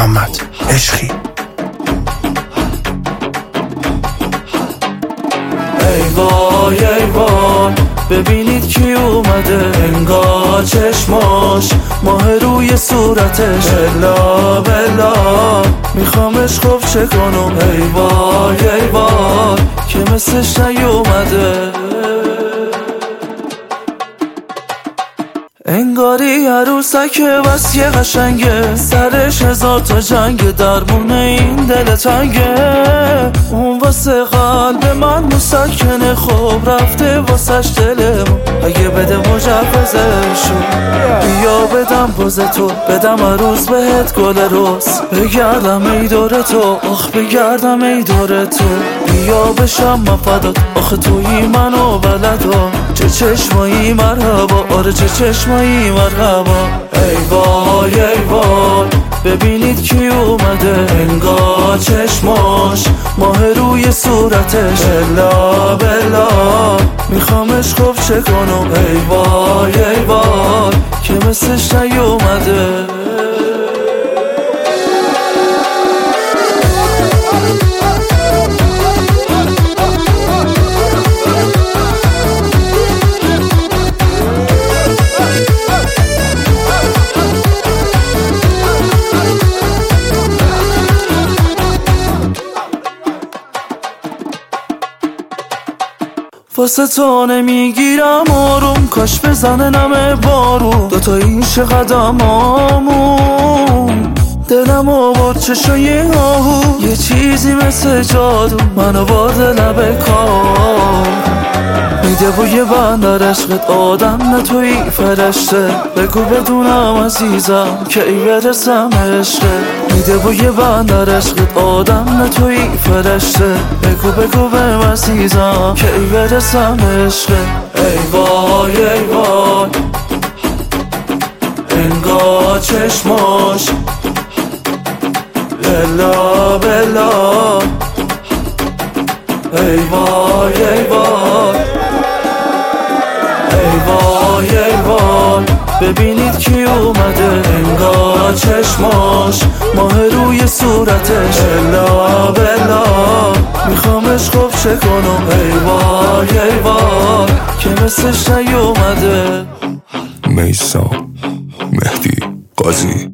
محمد عشقی. ای وای ای وای ببینید کی اومده، انگار چشماش ماه روی صورتش، بلا بلا میخوام عشقف چه کنم. ای وای ای وای که مثلش نیومده، انگاری عروسکه بس یه قشنگه، سرش 1000 تا جنگ، درمونه این دل تنگه. اون واسه قلب من مسکنه، خوب رفته واسش دلمون، اگه بده مجوزشو بیا بدم پوز تو، بدم عروس بهت گل روز، بگردم ای دور تو، آخ بگردم ای دور تو، بیا بشم من فدات، آخه تویی منو بلدا، چه چشمایی مرحبا، آره چه چشمایی مرحبا. ای وای ای وای ببینید کی اومده، انگار چشماش ماه روی صورتش، بلا بلا میخوام عشقف چه کنم. ای وای ای وای که مثلش نیومده. واسه تو نمیگیرم آروم، کاش بزنه نمه بارو، دوتا ایش قدمامون، دلم آورد چشای آهو، یه چیزی مثل جادو منو برده لب کار، میده بوی بندر عشقت آدم نه توی فرشته، بگو بدونم عزیزم که ای برسم عشقت، میده بوی بندر عشقت آدم نه توی فرشته، بگو بهم عزیزم که ای برسم عشقت. ای وای ای وای انگار چشماش بلا بلا، ای وای ای وای ای وای ای وای ببینید کی اومده، انگار چشماش ماه روی صورتش، بلا بلا میخوام عشقف چه کنم. ای وای ای وای که مثلش نیومده. میثم مهدی قاضی.